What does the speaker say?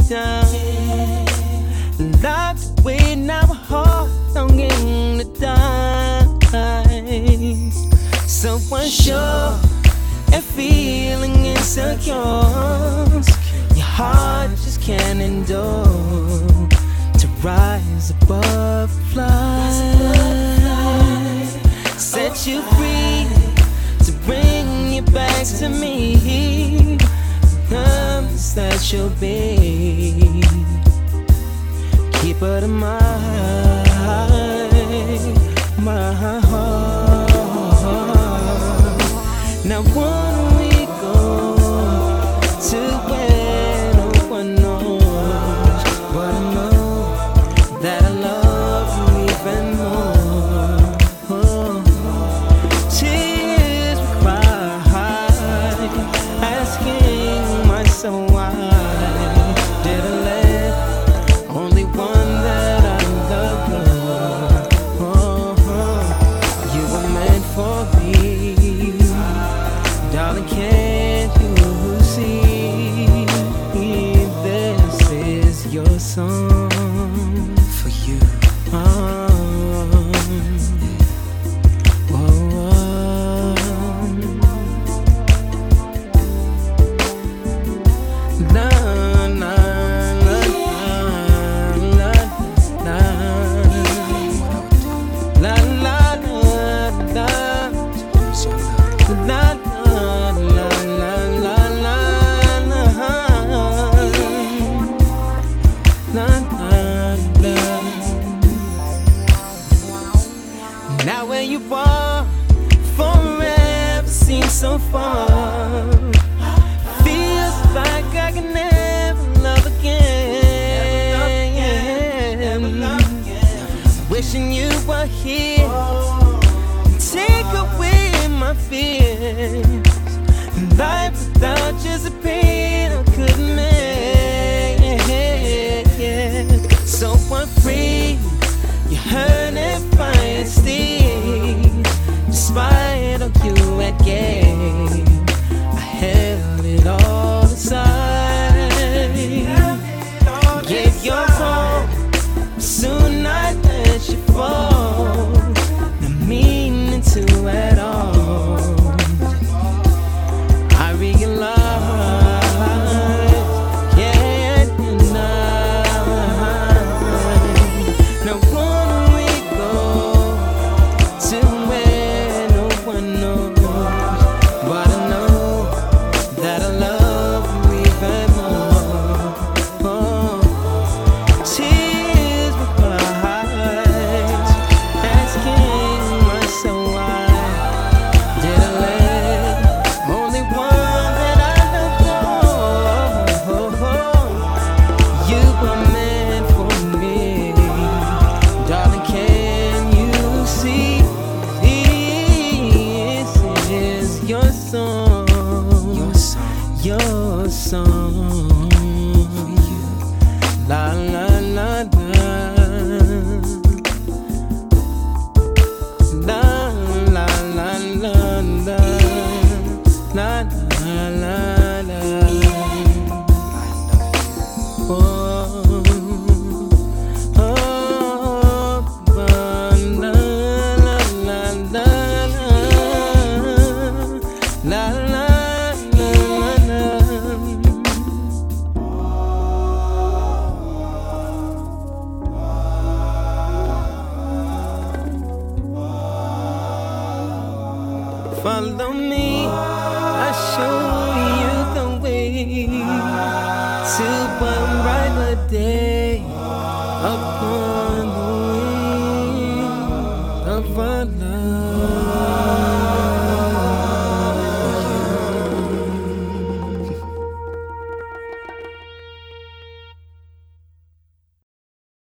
down. Locked away now, a heart longing to die. So unsure and feeling insecure, your heart just can't endure to rise above, fly. Set you free to bring you back to me. Promise that you'll be keeper to my heart. Now won't we go to where no one knows, but I know that I love you even more. Tears we cry, asking myself why did I let only one that I love go? You were meant for me, darling, can't you see? This is your song for you. La, la, la, la, la, la, la, la, la. Now where you are, forever seems so far. Feels like I can never love again. Wishing you were here, take away my fears. Life without you's a pain I couldn't make. So I'm free, you hurt and fight still. Despite of you at game, I held it all inside. Gave your all, soon I let you fall. Not meaning to at all. I realize, yeah, now won't we go to where no one knows, but I know that I love you even more. Tears with my eyes, asking myself why did I let only one that I love go? You were meant for me, darling, can you see? This is your song, your song for you. La la la la, la la la la la, la la la la. Oh, oh, la la la la la, la la la. Follow me, I'll show you the way to one brighter day upon the wing of our love.